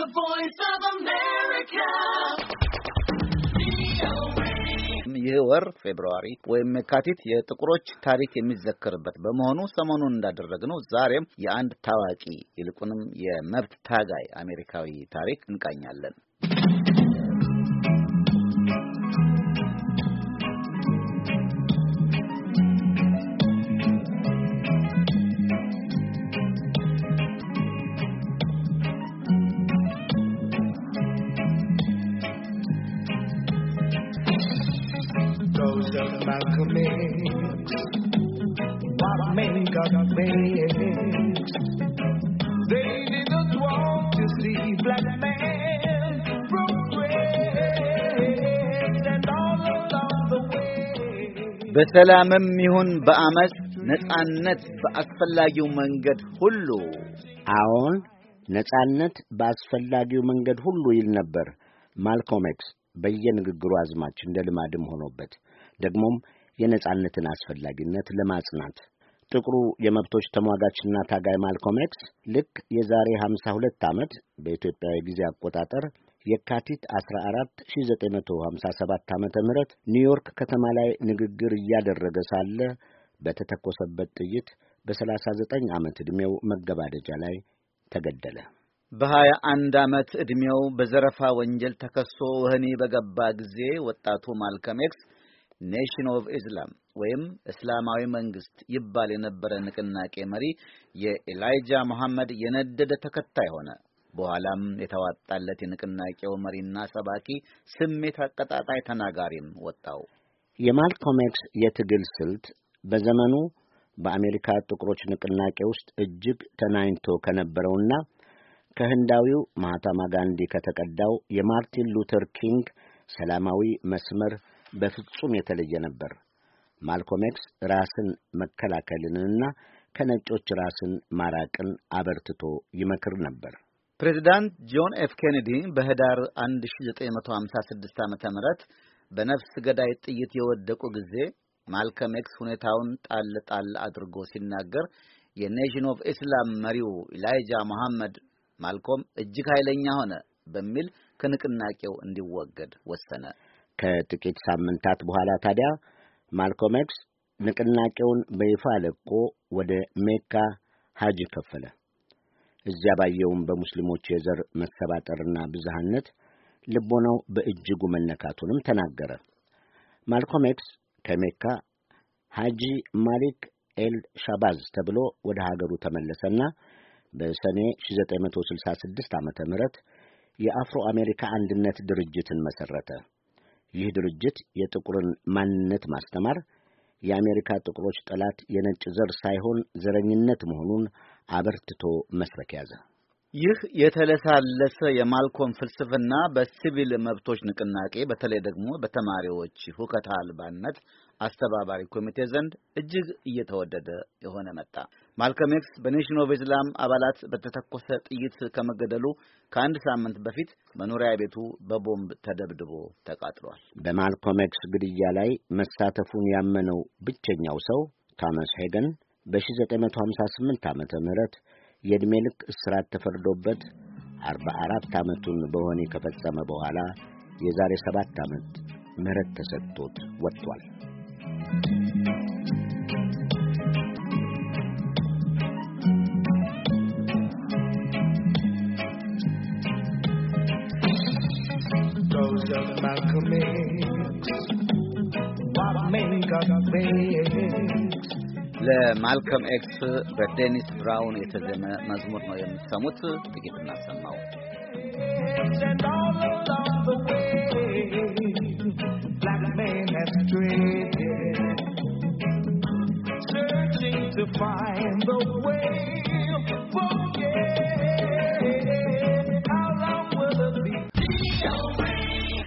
The Voice of America. ይህ ወር ፌብሩዋሪ ወይም የካቲት የጥቁሮች ታሪክ የሚዘከርበት በመሆኑ ሰሞኑን እንዳደረግነው ዛሬም የአንድ ታዋቂ ይልቁንም የመብት ታጋይ አሜሪካዊ ታሪክ እንቃኛለን። Malcolm X, what men got made. They didn't want to see black men progress, and all along the way. በሰላምም ይሁን በአመጽ ነጻነት በአስፈላጊው መንገድ ሁሉ። አዎን ነጻነት በአስፈላጊው መንገድ ሁሉ ይል ነበር ማልኮም ኤክስ በየንግግሩ አዝማች እንደ ልማድም ሆኖበት ደግሞም የነጻነትን አስፈላጊነት ለማጽናት ጥቁሩ የመብቶች ተሟጋችና ታጋይ ማልኮም ኤክስ ልክ የዛሬ 52 ዓመት በኢትዮጵያ ጊዜ አቆጣጠር የካቲት 14 1957 ዓመተ ምህረት ኒውዮርክ ከተማ ላይ ንግግር እያደረገ ሳለ በተተኮሰበት ጥይት በ39 ዓመት ዕድሜው መገባደጃ ላይ ተገደለ። በ21 ዓመት ዕድሜው በዘረፋ ወንጀል ተከሶ ወህኒ በገባ ጊዜ ወጣቱ ማልኮም ኤክስ ኔሽን ኦፍ ኢስላም ወይም እስላማዊ መንግስት ይባል የነበረ ንቅናቄ መሪ የኤላይጃ መሐመድ የነደደ ተከታይ ሆነ። በኋላም የተዋጣለት የንቅናቄው መሪና ሰባኪ ስሜት አቀጣጣይ ተናጋሪም ወጣው። የማልኮም ኤክስ የትግል ስልት በዘመኑ በአሜሪካ ጥቁሮች ንቅናቄ ውስጥ እጅግ ተናኝቶ ከነበረውና ከህንዳዊው ማህታማ ጋንዲ ከተቀዳው የማርቲን ሉተር ኪንግ ሰላማዊ መስመር በፍጹም የተለየ ነበር። ማልኮም ኤክስ ራስን መከላከልንና ከነጮች ራስን ማራቅን አበርትቶ ይመክር ነበር። ፕሬዝዳንት ጆን ኤፍ ኬኔዲ በህዳር 1956 ዓመተ ምህረት በነፍስ ገዳይ ጥይት የወደቁ ጊዜ ማልኮም ኤክስ ሁኔታውን ጣል አድርጎ ሲናገር የኔሽን ኦፍ ኢስላም መሪው ኤላይጃ መሐመድ ማልኮም እጅግ ኃይለኛ ሆነ በሚል ከንቅናቄው እንዲወገድ ወሰነ። ከጥቂት ሳምንታት በኋላ ታዲያ ማልኮም ኤክስ ንቅናቄውን በይፋ ለቆ ወደ ሜካ ሐጅ ከፈለ። እዚያ ባየውም በሙስሊሞች የዘር መሰባጠርና ብዝሃነት ልቦናው በእጅጉ መነካቱንም ተናገረ። ማልኮም ኤክስ ከሜካ ሐጂ ማሊክ ኤል ሻባዝ ተብሎ ወደ ሀገሩ ተመለሰና በሰኔ 1966 ዓመተ ምህረት የአፍሮ አሜሪካ አንድነት ድርጅትን መሰረተ። ይህ ድርጅት የጥቁርን ማንነት ማስተማር፣ የአሜሪካ ጥቁሮች ጠላት የነጭ ዘር ሳይሆን ዘረኝነት መሆኑን አበርትቶ መስበክ ያዘ። ይህ የተለሳለሰ የማልኮም ፍልስፍና በሲቪል መብቶች ንቅናቄ በተለይ ደግሞ በተማሪዎች ሁከት አልባነት አስተባባሪ ኮሚቴ ዘንድ እጅግ እየተወደደ የሆነ መጣ። ማልኮም ኤክስ በኔሽን ኦፍ ኢስላም አባላት በተተኮሰ ጥይት ከመገደሉ ከአንድ ሳምንት በፊት መኖሪያ ቤቱ በቦምብ ተደብድቦ ተቃጥሏል። በማልኮም ኤክስ ግድያ ላይ መሳተፉን ያመነው ብቸኛው ሰው ቶማስ ሄገን በ1958 ዓመተ ምህረት የዕድሜ ልክ እስራት ተፈርዶበት 44 ዓመቱን በወህኒ ከፈጸመ በኋላ የዛሬ 7 ዓመት ምህረት ተሰጥቶት ወጥቷል። Malcolm X, what men got made. ለማልኮም ኤክስ በዴኒስ ብራውን የተዘመ መዝሙር ነው የምትሰሙት። ጥቂት እናሰማው። Black men have strayed, searching to find the way. Forget.